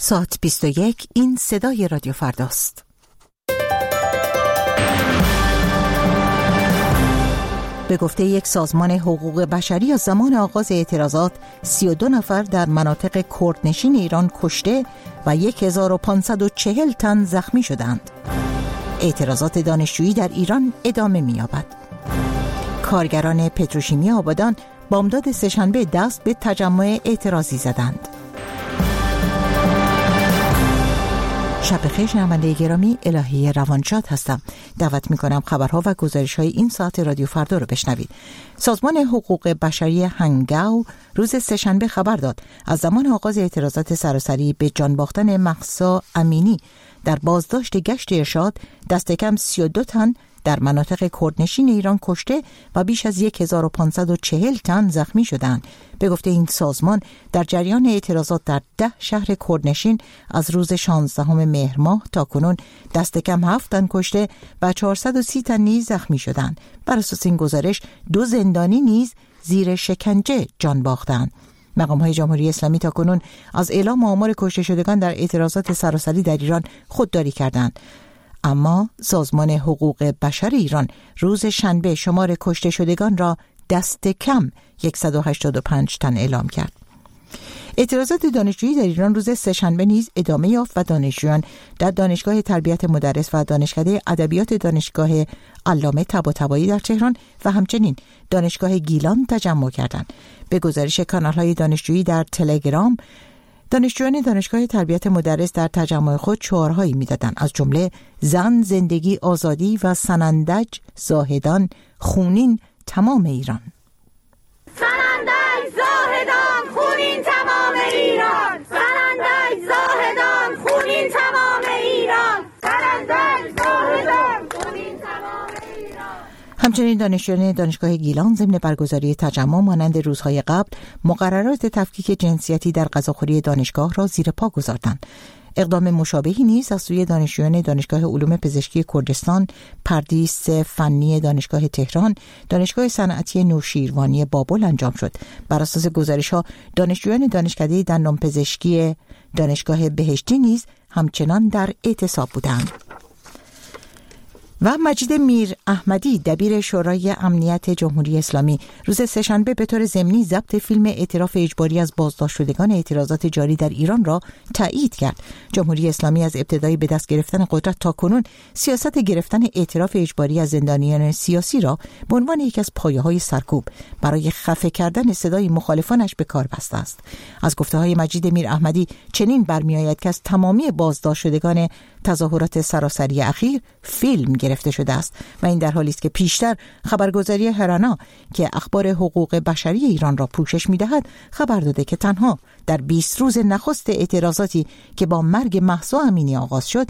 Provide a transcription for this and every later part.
ساعت 21 این صدای رادیو فرداست. به گفته یک سازمان حقوق بشری از زمان آغاز اعتراضات 32 نفر در مناطق کردنشین ایران کشته و 1540 تن زخمی شدند. اعتراضات دانشجویی در ایران ادامه می‌یابد. کارگران پتروشیمی آبادان بامداد سه‌شنبه دست به تجمع اعتراضی زدند. شب بخیر شنونده گرامی، الهی روانشاد هستم. دعوت می‌کنم خبرها و گزارش‌های این ساعت رادیو فردا رو بشنوید. سازمان حقوق بشری هنگاو روز سه‌شنبه خبر داد از زمان آغاز اعتراضات سراسری به جان باختن مهسا امینی در بازداشت گشت ارشاد دست کم 32 تن در مناطق کردنشین ایران کشته و بیش از 1540 تن زخمی شدند. به گفته این سازمان در جریان اعتراضات در 10 شهر کردنشین از روز 16 مهر ماه تا کنون دست کم 7 تن کشته و 430 تن نیز زخمی شدند. بر اساس این گزارش 2 زندانی نیز زیر شکنجه جان باختند. مقام‌های جمهوری اسلامی تا کنون از اعلام آمار کشته شدگان در اعتراضات سراسری در ایران خودداری کردند. اما سازمان حقوق بشر ایران روز شنبه شمار کشته شدگان را دست کم 185 تن اعلام کرد. اعتراضات دانشجویی در ایران روز سه‌شنبه نیز ادامه یافت و دانشجویان در دانشگاه تربیت مدرس و دانشکده ادبیات دانشگاه علامه طباطبایی در تهران و همچنین دانشگاه گیلان تجمع کردند. به گزارش کانال‌های دانشجویی در تلگرام، دانشجویان دانشگاه تربیت مدرس در تجمع خود شعارهایی می‌دادند، از جمله زن، زندگی، آزادی و سنندج، زاهدان، خونین تمام ایران. سنندج، زاهدان، خونین تمام ایران. سنندج، زاهدان، خونین تمام ایران. سنندج، زاهدان، خونین تمام ایران. همچنین دانشجویان دانشگاه گیلان ضمن برگزاری تجمع مانند روزهای قبل مقررات تفکیک جنسیتی در غذاخوری دانشگاه را زیر پا گذاشتند. اقدام مشابهی نیز از سوی دانشجویان دانشگاه علوم پزشکی کردستان، پردیس فنی دانشگاه تهران، دانشگاه صنعتی نوشیروانی بابل انجام شد. بر اساس گزارش‌ها دانشجویان دانشکده دندانپزشکی دانشگاه بهشتی نیز همچنان در اعتصاب بودند. و مجید میر احمدی دبیر شورای امنیت جمهوری اسلامی روز سه‌شنبه به طور ضمنی ضبط فیلم اعتراف اجباری از بازداشت شدگان اعتراضات جاری در ایران را تایید کرد. جمهوری اسلامی از ابتدای به دست گرفتن قدرت تا کنون سیاست گرفتن اعتراف اجباری از زندانیان سیاسی را به عنوان یکی از پایه‌های سرکوب برای خفه کردن صدای مخالفانش به کار بسته است. از گفته‌های مجید میر احمدی چنین برمی‌آید که از تمامی بازداشت شدگان تظاهرات سراسری اخیر فیلم گرفته شده است و این در حالی است که پیشتر خبرگزاری هرانا که اخبار حقوق بشری ایران را پوشش می‌دهد خبر داده که تنها در 20 روز نخست اعتراضاتی که با مرگ مهسا امینی آغاز شد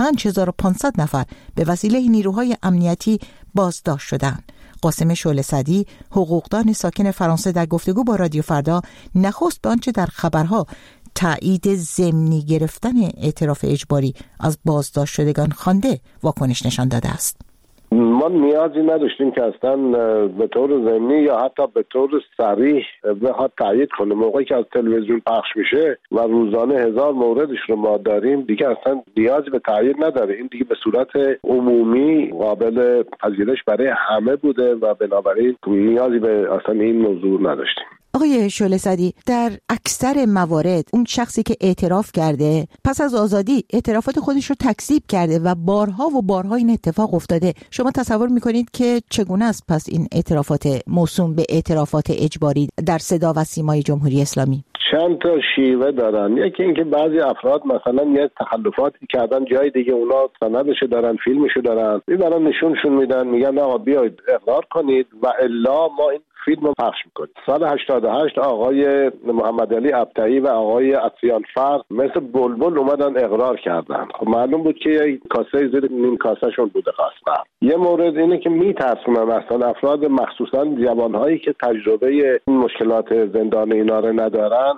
5500 نفر به وسیله نیروهای امنیتی بازداشت شدند. قاسم شعله‌سعدی حقوقدان ساکن فرانسه در گفتگو با رادیو فردا نخست به آنچه در خبرها تایید ضمنی گرفتن اعتراف اجباری از بازداشت شدگان خوانده واکنش نشان داده است. ما نیازی نداشتیم که اصلا به طور ضمنی یا حتی به طور صریح بخواد تایید کنه. موقعی که از تلویزیون پخش میشه و روزانه 1000 موردش رو ما داریم، دیگه اصلا نیازی به تایید نداره. این دیگه به صورت عمومی قابل پذیرش برای همه بوده و بنابراین نیازی به اصلا این موضوع نداشتیم. آقای شعله‌سعدی، در اکثر موارد اون شخصی که اعتراف کرده پس از آزادی اعترافات خودش رو تکذیب کرده و بارها و بارها این اتفاق افتاده. شما تصور میکنید که چگونه است پس این اعترافات موسوم به اعترافات اجباری در صدا و سیمای جمهوری اسلامی؟ چند تا شیوه دارن. یکی اینکه بعضی افراد مثلا یه تخلفاتی کردن جای دیگه، اونا سندشو دارن، فیلمشو دارن، میبرن نشونشون میدن، میگن آقا بیاید اقرار کنید و الا ما این فیلم رو پخش میکنیم. سال 88 آقای محمد علی ابطحی و آقای عطیان فرد مثل بلبل اومدن اقرار کردن. خب معلوم بود که یه کاسه زیر نیم کاسه شون بوده خاصه. یه مورد اینه که میترسونن اصلا افراد مخصوصا جوانهایی که تجربه این مشکلات زندان اینا رو ندارن،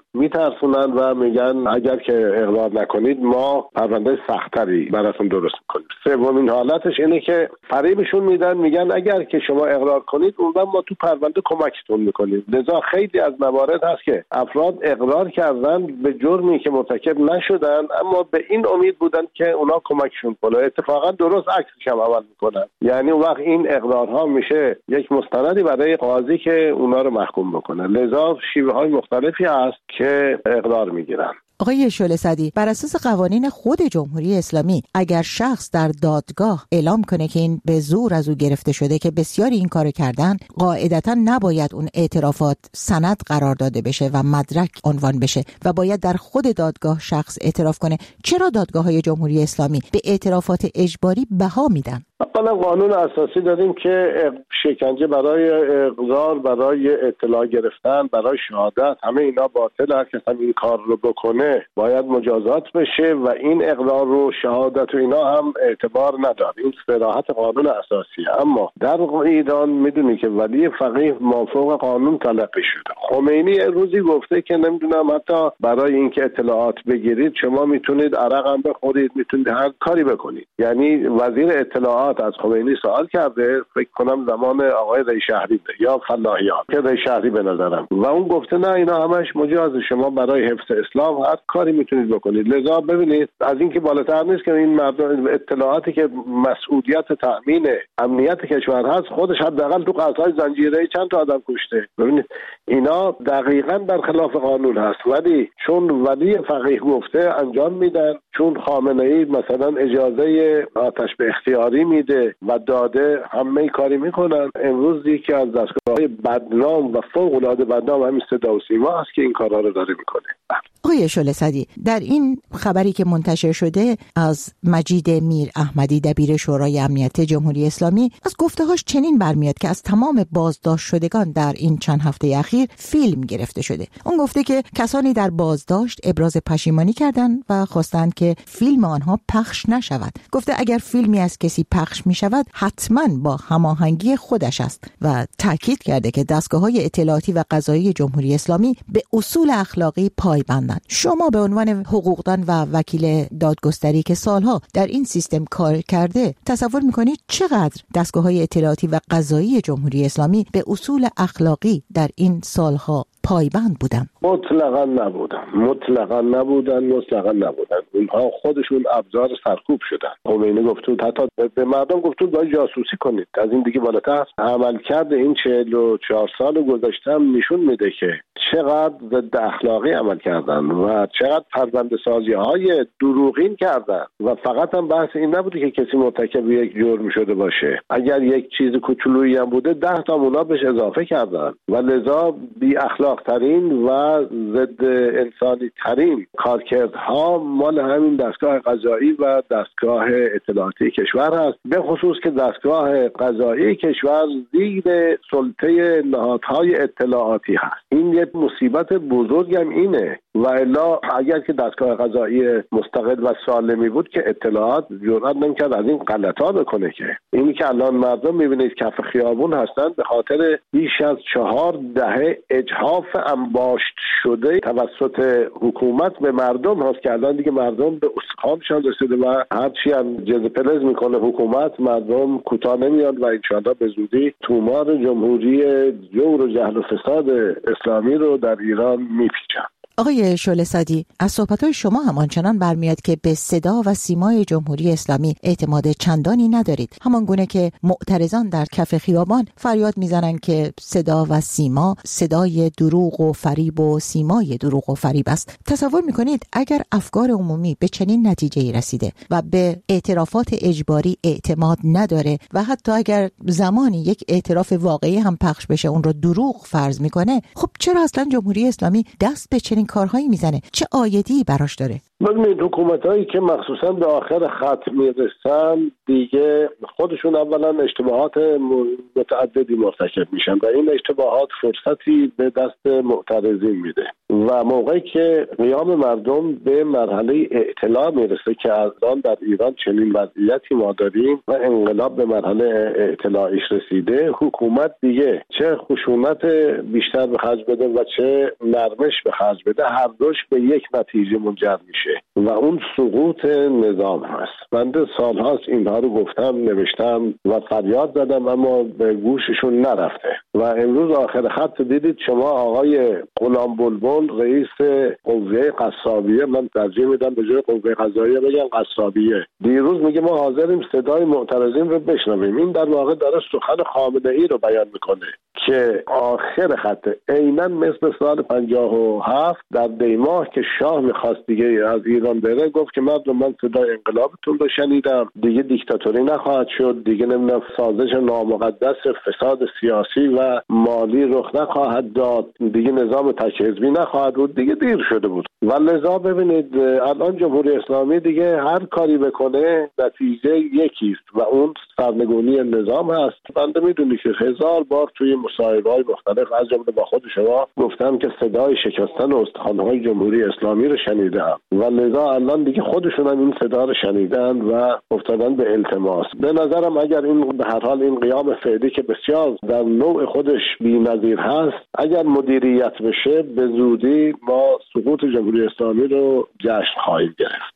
میترسونن و میگن اگر که اقرار نکنید ما پرونده سختری براتون درست میکنیم. سومین حالتش اینه که فریبشون میدن، میگن اگر که شما اقرار کنید اون وقت ما تو پرونده کمکتون میکنیم. لذا خیلی از موارد هست که افراد اقرار کردن به جرمی که مرتکب نشدن، اما به این امید بودن که اونا کمکشون کنه. اتفاقا درست عکسش هم عمل میکنن. یعنی اون وقت این اقرارها میشه یک مستندی برای قاضی که اونا رو محکوم بکنه. لذا شیوه های مختلفی هست که اقرار میگیرن. آقای شعله سعدی، بر اساس قوانین خود جمهوری اسلامی اگر شخص در دادگاه اعلام کنه که این به زور از او گرفته شده که بسیاری این کارو کردن، قاعدتا نباید اون اعترافات سند قرار داده بشه و مدرک عنوان بشه و باید در خود دادگاه شخص اعتراف کنه. چرا دادگاه‌های جمهوری اسلامی به اعترافات اجباری بها میدن؟ اولا قانون اساسی داریم که شکنجه برای اقرار، برای اطلاع گرفتن، برای شهادت، همه اینا باطل. هر کس هم این کار رو بکنه باید مجازات بشه و این اقرار و شهادت و اینا هم اعتبار نداره. این صراحت قانون اساسیه. اما در ایران میدونی که ولی فقیه مافوق قانون تلقی شده. خمینی روزی گفته که نمیدونم حتی برای اینکه اطلاعات بگیرید شما میتونید عرق هم بخورید، میتونید هر کاری بکنید. یعنی وزیر اطلاعات از خمینی سوال کرده، فکر کنم زمان آقای رئیس شهری یا فلاحیان که رئیس شهری به نظرم، و اون گفته نه اینا همش مجاز، شما برای حفظ اسلام هر کاری میتونید بکنید. لذا ببینید از این که بالاتر نیست که این مردم اطلاعاتی که مسئولیت تأمین امنیت کشور هست خودش حداقل تو قضای زنجیره چند تا آدم کشته. ببینید اینا دقیقاً برخلاف قانون هست، ولی چون ولی فقیه گفته انجام میدن، چون خامنه‌ای مثلا اجازه آتش به اختیاری میده و داده همه کاری میکنن. امروز یکی از دستگاه‌های بدنام و فوق‌العاده بدنام همین صدا و سیما هست که این کارا رو داره میکنه. آقای شعله سعدی، در این خبری که منتشر شده از مجید میر احمدی دبیر شورای امنیت جمهوری اسلامی، از گفته‌هاش چنین برمیاد که از تمام بازداشت شدگان در این چند هفته اخیر فیلم گرفته شده. اون گفته که کسانی در بازداشت ابراز پشیمانی کردند و خواستند که فیلم آنها پخش نشود. گفته اگر فیلمی از کسی پخش می شود حتما با هماهنگی خودش است و تاکید کرده که دستگاه‌های اطلاعاتی و قضایی جمهوری اسلامی به اصول اخلاقی پایبندند. شما به عنوان حقوقدان و وکیل دادگستری که سالها در این سیستم کار کرده تصور می‌کنید چقدر دستگاه‌های اطلاعاتی و قضایی جمهوری اسلامی به اصول اخلاقی در این سالها پایبند بودن؟ مطلقاً نبودن. اونها خودشون ابزار سرکوب شدن. خمینی گفت حتی به مردم گفت باید جاسوسی کنید. از این دیگه بالاتر عملکرد این 44 سال گذشته نشون میده که چقدر ضد اخلاقی عمل کردن و چقدر پرونده سازی های دروغین کردن و فقط هم بحث این نبوده که کسی مرتکب یک جرم شده باشه. اگر یک چیز کوچولویی هم بوده 10 تا اونا بهش اضافه کردن و لذا بی اخلاق ترین و ضد انسانی ترین کارکردها مال همین دستگاه قضایی و دستگاه اطلاعاتی کشور هست، به خصوص که دستگاه قضایی کشور زیر سلطه نهادهای اطلاعاتی هست. این یک مصیبت بزرگ هم اینه و الا اگر که دستگاه قضایی مستقل و سالمی بود که اطلاعات جرئت نمی‌کرد از این غلطا بکنه. که اینی که الان مردم می‌بینید کف خیابون هستن به خاطر بیش از 4 دهه اجحاف انباشت شده توسط حکومت به مردم هست که الان دیگه مردم به استخوانشان رسیده و هرچی هم جزپلز میکنه حکومت مردم کوتاه نمیاد و انشاءالله به زودی تومار جمهوری جور و جهل و فساد اسلامی رو در ایران میپیچن. آقای شعله سعدی، از صحبت‌های شما هم آنچنان برمیاد که به صدا و سیمای جمهوری اسلامی اعتماد چندانی ندارید، همان گونه که معترضان در کف خیابان فریاد میزنند که صدا و سیما صدای دروغ و فریب و سیمای دروغ و فریب است. تصور میکنید اگر افکار عمومی به چنین نتیجه‌ای رسیده و به اعترافات اجباری اعتماد نداره و حتی اگر زمانی یک اعتراف واقعی هم پخش بشه اون رو دروغ فرض میکنه، خب چرا اصلا جمهوری اسلامی دست به چنین کارهایی میزنه؟ چه عایدی براش داره؟ ببینید حکومتایی که مخصوصا به آخر خط میرسن دیگه خودشون اولا اشتباهات متعددی مرتکب میشن و این اشتباهات فرصتی به دست معترضین میده و موقعی که قیام مردم به مرحله اطلاع میرسه که الان در ایران چنین وضعیتی ما داریم و انقلاب به مرحله اطلاعیش رسیده، حکومت دیگه چه خشونت بیشتر به خرج بده و چه نرمش به خرج بده، هر دوش به یک نتیجه منجر میشه و اون سقوط نظام هست. من سالهاست اینها رو گفتم، نوشتم و فریاد زدم اما به گوششون نرفته و امروز آخر خط دیدید شما آقای غلام بلبل رئیس قوه قصابیه، من ترجیح میدم به جای قوه قضاییه بگم قصابیه، دیروز میگه ما حاضریم صدای معترضین رو بشنویم. این در واقع داره سخن خامنه‌ای رو بیان میکنه که آخر خط عیناً مثل سال 57 در دیماه که شاه میخواست دیگه از ایران بره، گفت که مردم من صدای انقلابتون رو شنیدم، دیگه دیکتاتوری نخواهد شد، دیگه نمیدونم سازش نامقدس فساد سیاسی و مالی رخ نخواهد داد، دیگه نظام تک حزبی نخواهد بود، دیگه دیر شده بود. و لذا ببینید الان جمهوری اسلامی دیگه هر کاری بکنه نتیجه یکیست و اون سرنگونی نظام هست. بنده میدونی که 1000 بار توی مصاحبه‌های مختلف از جمله با خود شما گفتم که صدای شکستن استخوان‌های جمهوری اسلامی رو شنیدم و لذا الان دیگه خودشون هم این صدا رو شنیدن و افتادن به التماس. به نظرم اگر این به هر حال این قیام فعلی که بسیار در نوع خودش بی‌نظیر هست اگر مدیریت بشه به زودی ما سقوط جمهوری اسلامی رو جشن خواهیم گرفت.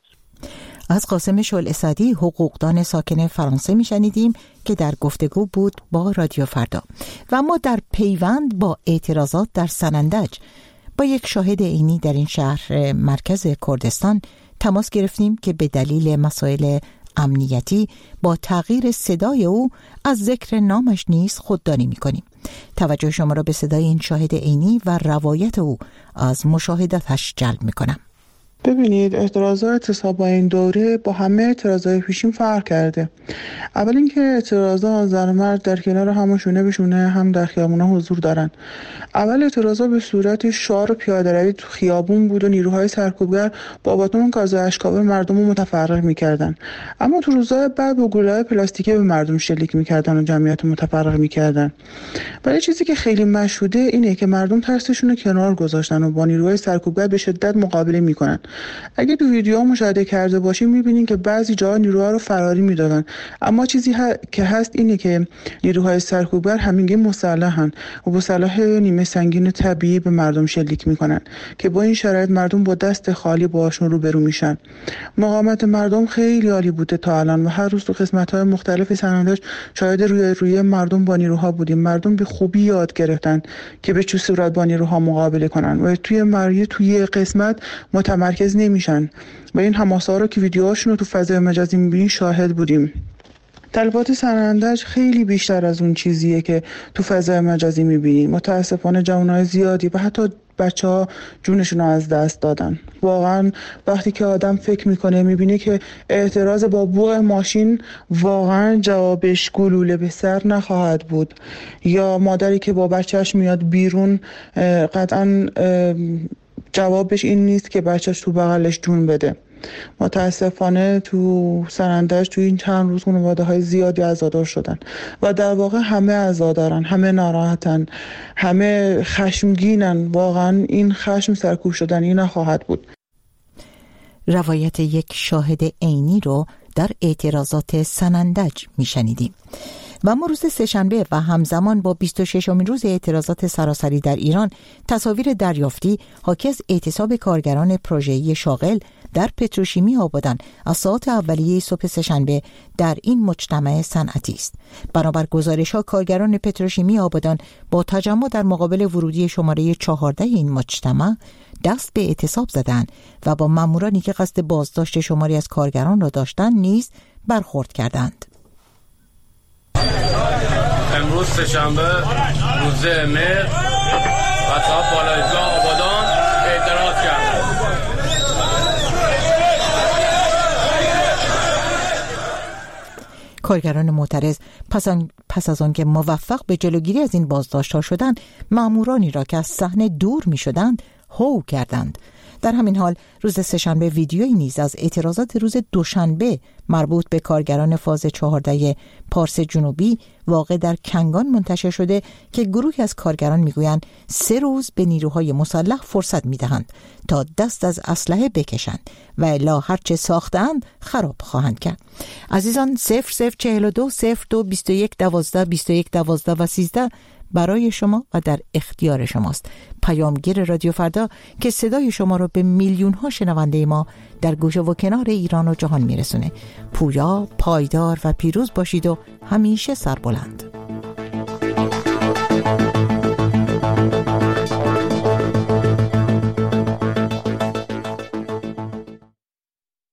از قاسم شعله اسدی حقوقدان ساکن فرانسه میشنیدیم که در گفتگو بود با رادیو فردا. و ما در پیوند با اعتراضات در سنندج با یک شاهد عینی در این شهر مرکز کردستان تماس گرفتیم که به دلیل مسائل امنیتی با تغییر صدای او از ذکر نامش نیز خودداری می‌کنیم. توجه شما را به صدای این شاهد عینی و روایت او از مشاهداتش جلب می‌کنم. ببینید اعتراضات اعتصاب با این دوره با همه اعتراضات پیشین فرق کرده. اول اینکه اعتراضات زن و مرد در کنار هم شونه به شونه هم در خیابونا حضور دارن. اول اعتراضات به صورت شعار و پیاده‌روی تو خیابون بود و نیروهای سرکوبگر با باتون گاز اشکاور مردم رو متفرق می‌کردن. اما تو روزهای بعد با گلوله پلاستیکی به مردم شلیک می‌کردن و جمعیت رو متفرق می‌کردن. ولی چیزی که خیلی مشهوده اینه که مردم ترسشون رو کنار گذاشتن و با نیروهای سرکوبگر به شدت مقابله می‌کنن. اگه تو ویدیو مشاهده کرده باشیم می‌بینین که بعضی جاها نیروها رو فراری می‌دادن، اما چیزی که هست اینه که نیروهای سرکوبگر همگی مسلحن و با سلاح نیمه سنگین طبیعی به مردم شلیک می‌کنن که با این شرایط مردم با دست خالی باهاشون روبرو میشن. مقاومت مردم خیلی عالی بوده تا الان و هر روز تو قسمت‌های مختلف سنندج شاهد روی مردم با نیروها بودیم. مردم به خوبی یاد گرفتن که به چه صورت با نیروها مقابله کنن و توی قسمت متمرکز نمیشن و این حماسه‌ها رو که ویدیوهاشون رو تو فضای مجازی می‌بینین شاهد بودیم. تلفات سنندج خیلی بیشتر از اون چیزیه که تو فضای مجازی می‌بینین. متاسفانه جوانای زیادی و حتی بچه‌ها جونشون رو از دست دادن. واقعا وقتی که آدم فکر میکنه میبینه که اعتراض با بوق ماشین واقعا جوابش گلوله به سر نخواهد بود یا مادری که با بچهش میاد بیرون قطعا جوابش این نیست که بچهش تو بغلش جون بده. متاسفانه تو سنندج تو این چند روز خانواده‌های زیادی عزادار شدن و در واقع همه عزادارن، همه ناراحتن، همه خشمگینن. واقعا این خشم سرکوب شدنی نخواهد بود. روایت یک شاهد عینی رو در اعتراضات سنندج میشنیدیم. و ما روز سه‌شنبه و همزمان با 26مین روز اعتراضات سراسری در ایران تصاویر دریافتی حاکی از اعتصاب کارگران پروژه‌ای شاغل در پتروشیمی آبادان از ساعات اولیه صبح سه‌شنبه در این مجتمع صنعتی است. بنابر گزارش‌ها کارگران پتروشیمی آبادان با تجمع در مقابل ورودی شماره 14 این مجتمع دست به اعتصاب زدند و با مامورانی که قصد بازداشت شماری از کارگران را داشتند نیز برخورد کردند. امروز سه‌شنبه روز مهر و تا بالایگاه آبادان اعتراض کردند. کارگران معترض پس از آنکه موفق به جلوگیری از این بازداشت‌ها شدند، مامورانی را که از صحنه دور می‌شدند هو کردند. در همین حال روز سه‌شنبه ویدیویی نیز از اعتراضات روز دوشنبه مربوط به کارگران فاز 14 پارس جنوبی واقع در کنگان منتشر شده که گروهی از کارگران میگویند 3 روز به نیروهای مسلح فرصت میدهند تا دست از اسلحه بکشند و الا هرچه ساختند خراب خواهند کرد. عزیزان 0042 02 21 12 21 12 و 13 برای شما و در اختیار شماست. پیامگیر رادیو فردا که صدای شما رو به میلیون ها شنونده ما در گوشه و کنار ایران و جهان میرسونه. پویا، پایدار و پیروز باشید و همیشه سربلند.